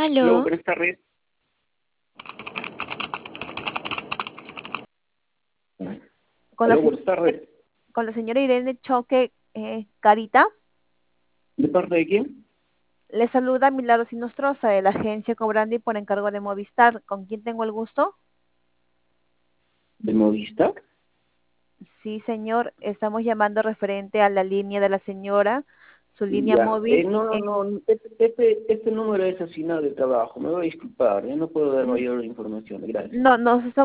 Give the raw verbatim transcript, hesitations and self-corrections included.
Hola, Aló, buenas tardes. con la, Aló, se- buenas tardes. con la señora Irene Choque eh, Carita. ¿De parte de quién? Le saluda Milagros Sinostroza de la agencia Cobrandi por encargo de Movistar. ¿Con quién tengo el gusto? ¿De Movistar? Sí, señor, estamos llamando referente a la línea de la señora, su línea Ya. Eh, móvil. no, no, En- no. Este, este, este número es asignado de trabajo. Me voy a disculpar. Yo no puedo dar mayor información. Gracias. no, nos